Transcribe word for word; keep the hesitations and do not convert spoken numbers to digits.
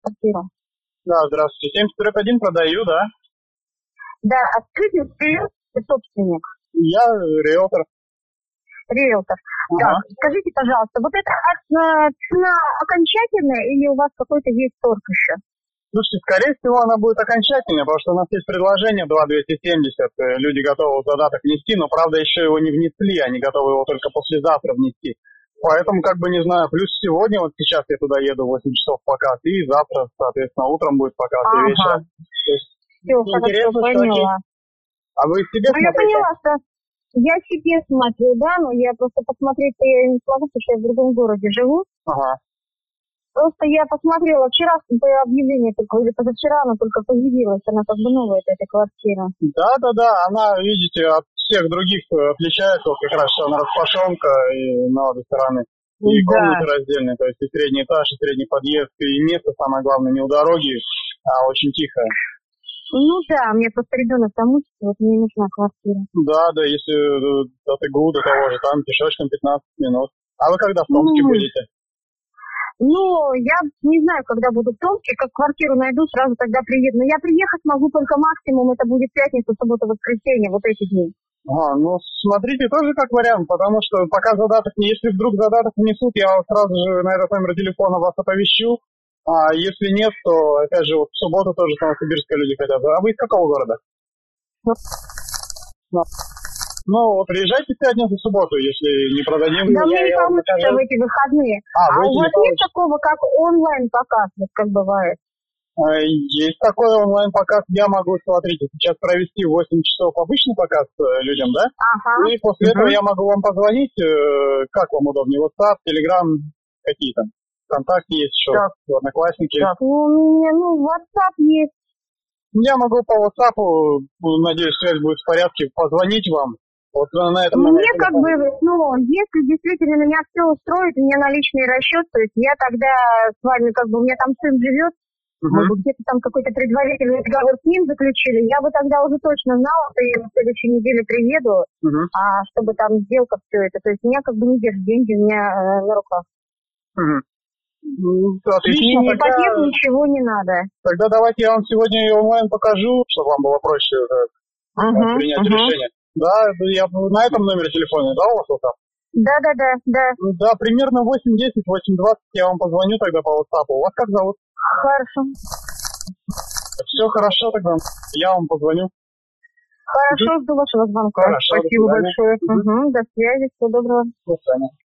квартиру. Да, здравствуйте. семьдесят один продаю, да? Да, открытый собственник. Я риэлтор. Риэлтор. Ага. Так, скажите, пожалуйста, вот эта э, цена окончательная или у вас какой-то есть торг еще? Слушайте, скорее всего, она будет окончательной, потому что у нас есть предложение два двести семьдесят. Люди готовы задаток внести, но, правда, еще его не внесли, они готовы его только послезавтра внести. Поэтому, как бы, не знаю, плюс сегодня, вот сейчас я туда еду, восемь часов показ, и завтра, соответственно, утром будет показ, ага. и вечером. То есть, все, хорошо, поняла. А вы себе ну, смотрите? Я поняла, что я себе смотрю, да, но я просто посмотреть-то я не смогу, потому что я в другом городе живу. Ага. Просто я посмотрела вчера объявление такое, или позавчера оно только появилось, она как бы новая, эта квартира. Да-да-да, она, видите, от всех других отличается, вот как раз, что она распашонка и на обе стороны. И да. Комнаты раздельные, то есть и средний этаж, и средний подъезд, и место, самое главное, не у дороги, а очень тихое. Ну да, мне просто ребенок там учится, вот мне нужна квартира. Да, да, если от ИГУ до того же, там пешочком пятнадцать минут. А вы когда в Томске ну, будете? Ну, я не знаю, когда буду в Томске, как квартиру найду, сразу тогда приеду. Но я приехать могу только максимум, это будет пятница, суббота, воскресенье, вот эти дни. А, ну, смотрите, тоже как вариант, потому что пока задаток, если вдруг задаток внесут, я сразу же на этот номер телефона вас оповещу. А если нет, то, опять же, вот в субботу тоже в Новосибирске люди хотят. А вы из какого города? Ну, ну вот приезжайте в пятницу, в субботу, если не продадим. Да мне не получится в эти выходные. А, а у вас нет такого, как онлайн-показ, вот как бывает? Есть такой онлайн-показ, я могу, смотрите, сейчас провести восемь часов обычный показ людям, да? Ага. И после uh-huh. этого я могу вам позвонить, как вам удобнее, WhatsApp, Telegram, какие там, ВКонтакте есть еще, так. Одноклассники. Так, у меня, ну, WhatsApp есть. Я могу по WhatsApp, надеюсь, связь будет в порядке, позвонить вам. Вот на этом Мне как бы, ну, если действительно меня все устроит, у меня наличный расчет, то есть я тогда с вами, как бы, у меня там сын живет, uh-huh. мы бы где-то там какой-то предварительный договор с ним заключили, я бы тогда уже точно знала, что я в следующей неделе приеду, uh-huh. а чтобы там сделка все это, то есть меня как бы не держит деньги у меня э, на руках. Uh-huh. Ну, отлично, ни тогда... ипотек, ничего не надо. Тогда давайте я вам сегодня ее онлайн покажу, чтобы вам было проще uh-huh. принять uh-huh. решение. Да, я на этом номере телефона, да, у вас вот там? Да, да, да, да. Да, примерно восемь десять, восемь двадцать я вам позвоню тогда по WhatsApp. У вас как зовут? Хорошо. Все хорошо тогда, я вам позвоню. Хорошо, жду вашего звонка. Хорошо, спасибо большое. Угу, до связи, всего доброго. До свидания.